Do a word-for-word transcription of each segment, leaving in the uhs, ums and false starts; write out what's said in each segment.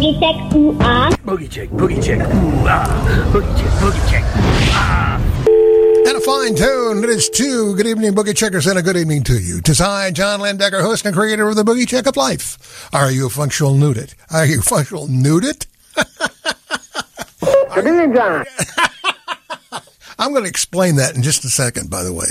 Boogie check, ooh ah. Boogie check, boogie check, ooh ah. Boogie check, boogie check, ooh ah. And a fine tune. It is two. Good evening, Boogie Checkers, and a good evening to you. Tis I, John Landecker, host and creator of the Boogie Check of Life. Are you a functional nudit? Are you a functional nudit? Good evening, John. I'm going to explain that in just a second, by the way.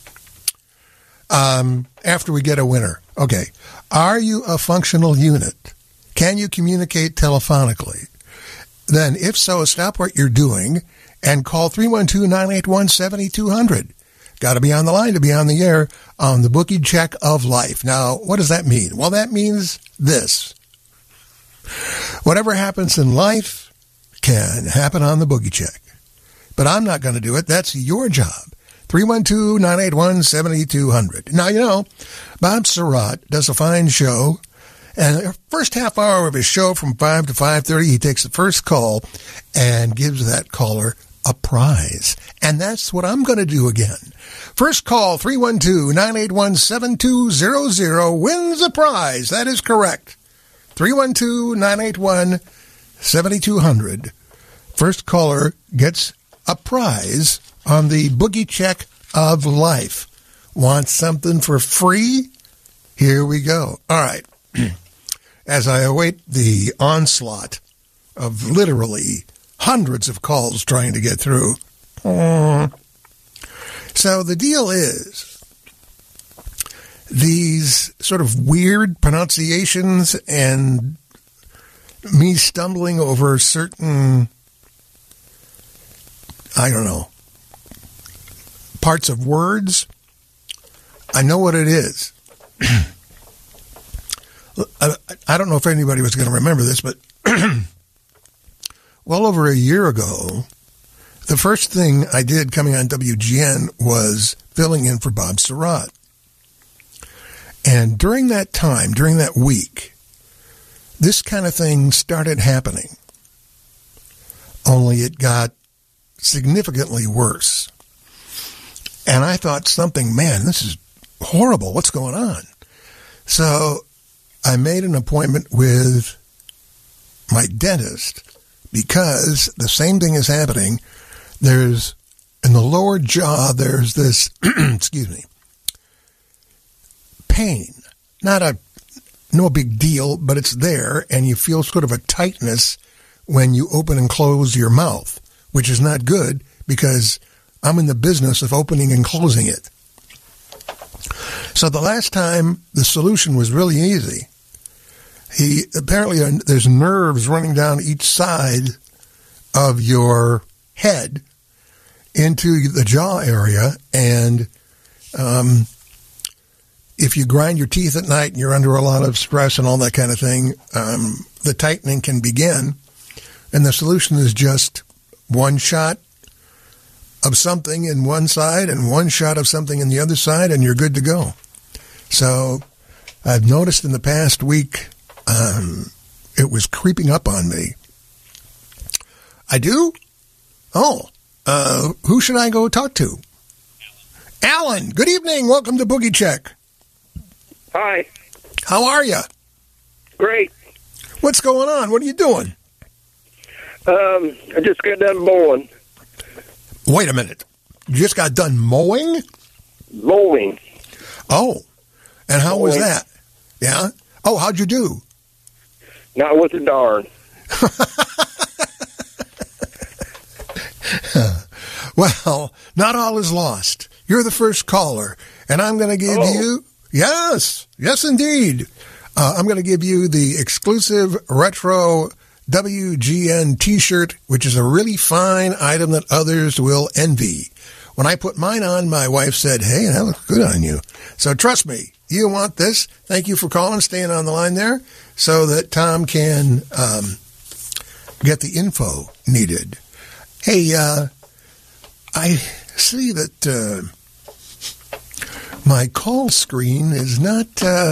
Um, after we get a winner. Okay. Are you a functional unit? Can you communicate telephonically? Then, if so, stop what you're doing and call three one two, nine eight one, seven two zero zero. Got to be on the line to be on the air on the Boogie Check of Life. Now, what does that mean? Well, that means this. Whatever happens in life can happen on the Boogie Check. But I'm not going to do it. That's your job. three one two, nine eight one, seven two zero zero. Now, you know, Bob Surratt does a fine show. And the first half hour of his show from five to five thirty, he takes the first call and gives that caller a prize. And that's what I'm going to do again. First call, three one two, nine eight one, seven two zero zero, wins a prize. That is correct. three one two, nine eight one, seven two zero zero. First caller gets a prize on the Boogie Check of Life. Want something for free? Here we go. All right. As I await the onslaught of literally hundreds of calls trying to get through. So the deal is, these sort of weird pronunciations and me stumbling over certain, I don't know, parts of words, I know what it is. I, I don't know if anybody was going to remember this, but well over a year ago, the first thing I did coming on W G N was filling in for Bob Surratt. And during that time, during that week, this kind of thing started happening. Only it got significantly worse. And I thought something, man, this is horrible. What's going on? So I made an appointment with my dentist because the same thing is happening. There's, in the lower jaw, there's this, excuse me, pain. Not a, no big deal, but it's there, and you feel sort of a tightness when you open and close your mouth, which is not good because I'm in the business of opening and closing it. So the last time, the solution was really easy. He apparently, there's nerves running down each side of your head into the jaw area, and um, if you grind your teeth at night and you're under a lot of stress and all that kind of thing, um, the tightening can begin, and the solution is just one shot of something in one side and one shot of something in the other side, and you're good to go. So I've noticed in the past week, um, it was creeping up on me. I do? Oh, uh, who should I go talk to? Alan. Alan, good evening. Welcome to Boogie Check. Hi. How are you? Great. What's going on? What are you doing? Um, I just got done mowing. Wait a minute. You just got done mowing? Mowing. Oh. And how mowing. was that? Yeah? Oh, how'd you do? Not with a darn. Well, not all is lost. You're the first caller, and I'm going to give oh. you, yes, yes indeed, uh, I'm going to give you the exclusive retro W G N t-shirt, which is a really fine item that others will envy. When I put mine on, my wife said, hey, that looks good on you. So trust me, you want this. Thank you for calling, staying on the line there, so that Tom can um, get the info needed. Hey, uh, I see that uh, my call screen is not uh,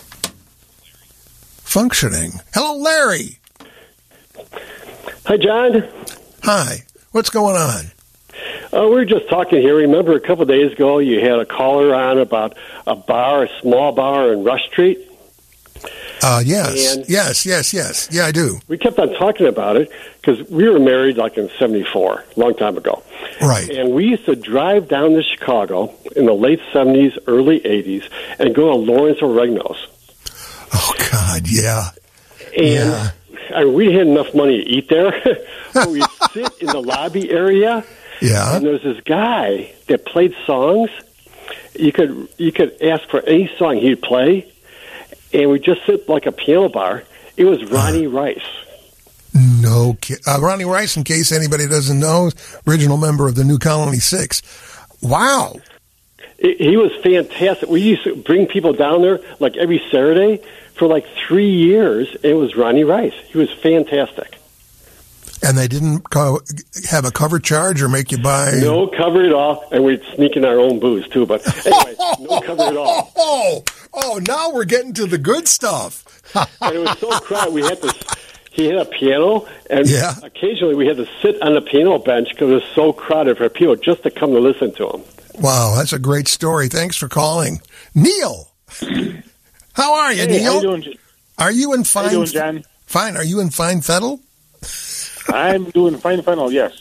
functioning. Hello, Larry. Hi, John. Hi. What's going on? Uh, we were just talking here. Remember a couple of days ago you had a caller on about a bar, a small bar in Rush Street? Uh, yes, And- yes, yes, yes. Yeah, I do. We kept on talking about it because we were married like in seventy-four, a long time ago. Right. And we used to drive down to Chicago in the late seventies, early eighties, and go to Lawrence Oregno's. Oh, God, yeah. And Yeah. I mean, we had enough money to eat there. But we'd sit in the lobby area, Yeah. and there was this guy that played songs. You could you could ask for any song he'd play, and we'd just sit like a piano bar. It was Ronnie Rice. No ki- uh, Ronnie Rice, in case anybody doesn't know, original member of the New Colony Six. Wow. It, he was fantastic. We used to bring people down there like every Saturday for like three years. It was Ronnie Rice. He was fantastic. And they didn't co- have a cover charge or make you buy... No cover at all, and we'd sneak in our own booze too. But anyway, no cover at all. Oh, oh, now we're getting to the good stuff. And it was so crowded. We had to. He had a piano, and Yeah. occasionally we had to sit on the piano bench because it was so crowded for people just to come to listen to him. Wow, that's a great story. Thanks for calling. Neil, how are you, Hey, Neil? how you doing? Are you in How fine? you doing, John? Fine. Are you in fine fettle? I'm doing fine, final. Yes.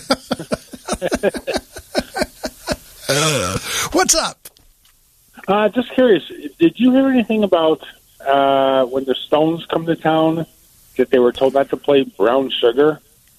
What's up? Uh, just curious. Did you hear anything about uh, when the Stones come to town that they were told not to play Brown Sugar?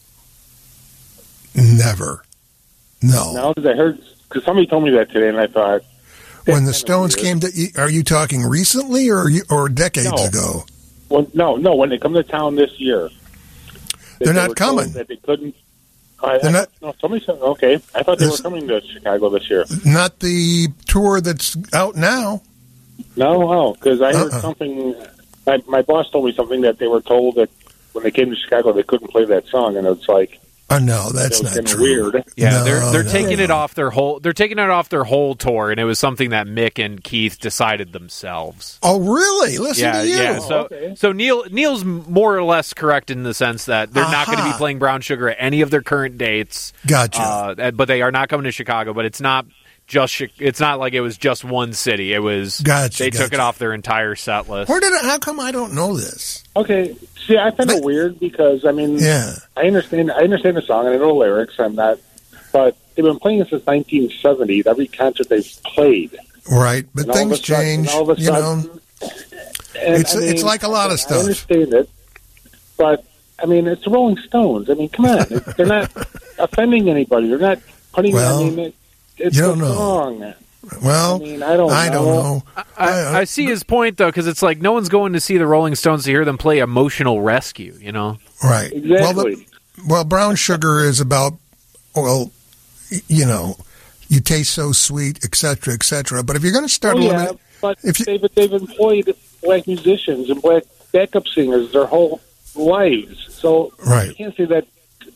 Never. No. No, because I heard because somebody told me that today, and I thought When the that's Stones kinda came to, are you talking recently or you- or decades No. ago? Well, no, no. When they come to town this year, that They're they not were told coming. That they couldn't. I, They're I, not- No, somebody said okay. I thought they were There's- coming to Chicago this year. Not the tour that's out now. No, oh, because I heard Uh-uh. something. My, my boss told me something that they were told that when they came to Chicago they couldn't play that song, and it's like Oh no, that's it was not kinda true. weird. Yeah, No, they're they're no, taking no. it off their whole. They're taking it off their whole tour, and it was something that Mick and Keith decided themselves. Oh really? Listen Yeah, to you. yeah. So, okay. so Neil Neil's more or less correct in the sense that they're not going to be Aha. playing Brown Sugar at any of their current dates. Gotcha. Uh, but they are not coming to Chicago. But it's not just. Chi- It's not like it was just one city. It was. Gotcha, They took gotcha. it off their entire set list. Where did it? How come I don't know this? Okay, see, I find But- it weird because I mean, Yeah. I understand. I understand the song and I know the lyrics. I'm not, but they've been playing it since nineteen seventy. Every concert they've played, Right, but and all of things a sudden- change. and all of a You know, sudden, and, It's- I mean, it's like a lot of I stuff. understand it, but I mean, it's the Rolling Stones. I mean, come on, they're not offending anybody. They're not putting. Well, I mean, it, it's you a don't know. song. well, I mean, I don't I don't know. know. I, I see his point though, because it's like no one's going to see the Rolling Stones to hear them play "Emotional Rescue." You know. Right. Well, Exactly. the, well, Brown Sugar is about, well, y- you know, you taste so sweet, et cetera, et cetera. But if you're going to start Oh, yeah, limiting, but if you- they've, they've employed black musicians and black backup singers their whole lives. So Right. you can't say that.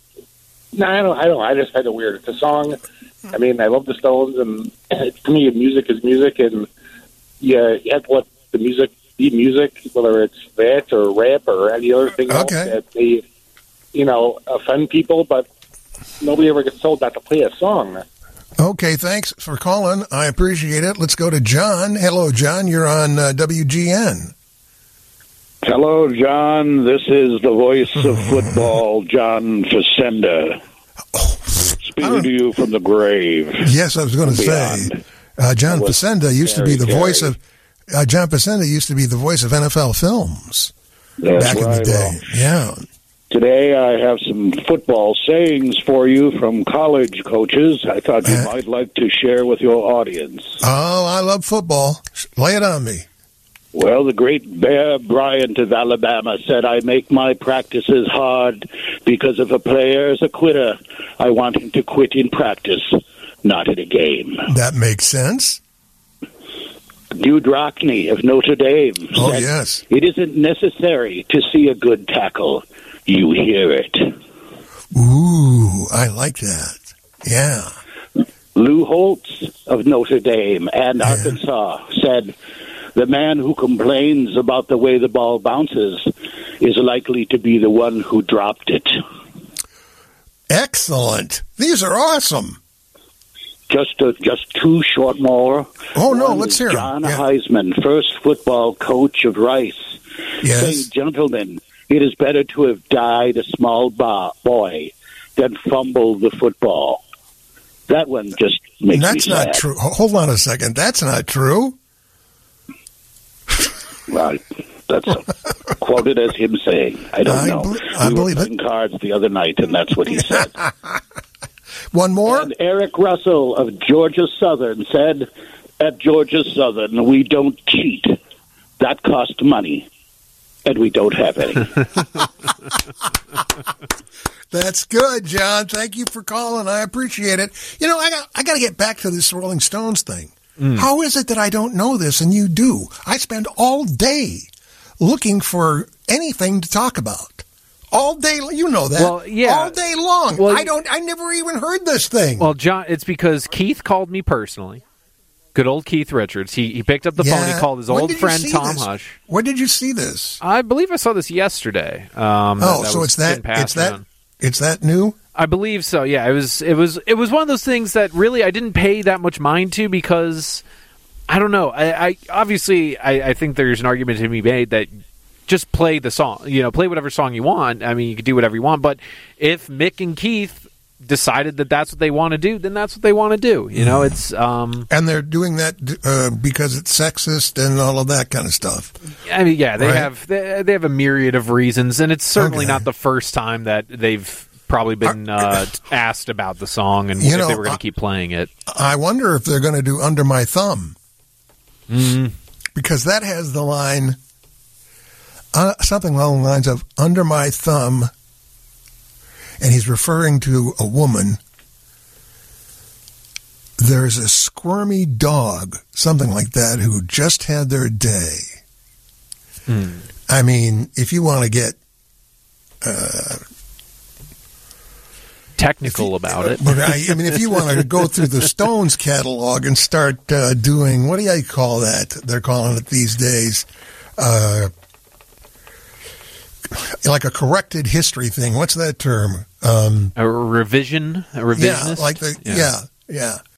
No, I don't. I don't. I just find it weird. It's a song. I mean, I love the Stones, and to me, music is music, and yeah, you have to let the music be music, whether it's that or rap or any other thing else Okay. that they, you know, offend people. But nobody ever gets told not to play a song. okay, thanks for calling. I appreciate it. Let's go to John. Hello, John. You're on uh, W G N. Hello, John. This is the voice of football, John Facenda, speaking to you from the grave. Yes, I was going to say, Beyond. uh, John With Facenda used to be the Gary voice Carey. of. Uh, John Facenda used to be the voice of N F L films That's back in right. the day. Well, Yeah. today I have some football sayings for you from college coaches. I thought you Uh, might like to share with your audience. Oh, I love football. Lay it on me. Well, the great Bear Bryant of Alabama said, I make my practices hard because if a player is a quitter, I want him to quit in practice, not in a game. That makes sense. Hugh Rockney of Notre Dame Oh, said, yes. it isn't necessary to see a good tackle. You hear it. Ooh, I like that. Yeah. Lou Holtz of Notre Dame and Yeah. Arkansas said, the man who complains about the way the ball bounces is likely to be the one who dropped it. Excellent. These are awesome. Just uh, just two short more. Oh, no, One let's is hear 'em. John Yeah. Heisman, first football coach of Rice. Yes. saying, gentlemen, it is better to have died a small ba- boy than fumble the football. That one just makes That's me sad. not true. Ho- Hold on a second. That's not true. Right. That's quoted as him saying. I don't I know. bel- I we believe were it. playing cards the other night, and that's what he said. One more? And Eric Russell of Georgia Southern said, at Georgia Southern, we don't cheat. That costs money, and we don't have any. That's good, John. Thank you for calling. I appreciate it. You know, I got I got to get back to this Rolling Stones thing. Mm. How is it that I don't know this and you do? I spend all day looking for anything to talk about. All day, you know that. Well, yeah. All day long. Well, I don't. I never even heard this thing. Well, John, it's because Keith called me personally. Good old Keith Richards. He he picked up the yeah. phone. He called his When old did you friend see Tom this? Hush. Where did you see this? I believe I saw this yesterday. Um, oh, that, that so it's that. It's that. on. It's that new. I believe so. Yeah, it was. It was. It was one of those things that really I didn't pay that much mind to because I don't know. I, I obviously I, I think there's an argument to be made that just play the song. You know, play whatever song you want. I mean, you can do whatever you want. But if Mick and Keith decided that that's what they want to do, then that's what they want to do. You know, it's um, and they're doing that uh, because it's sexist and all of that kind of stuff. I mean, yeah, they right? have they, they have a myriad of reasons, and it's certainly okay. not the first time that they've probably been uh, asked about the song and you if know, they were going I, to keep playing it. I wonder if they're going to do Under My Thumb. Mm. Because that has the line, uh, something along the lines of, under my thumb, and he's referring to a woman. There's a squirmy dog, something like that, who just had their day. Mm. I mean, if you want to get uh, technical you, about uh, it. But I, I mean, if you want to go through the Stones catalog and start uh, doing, what do you call that? They're calling it these days, uh, like a corrected history thing. What's that term? Um, a revision, a revisionist. Yeah, like the yeah. yeah, yeah.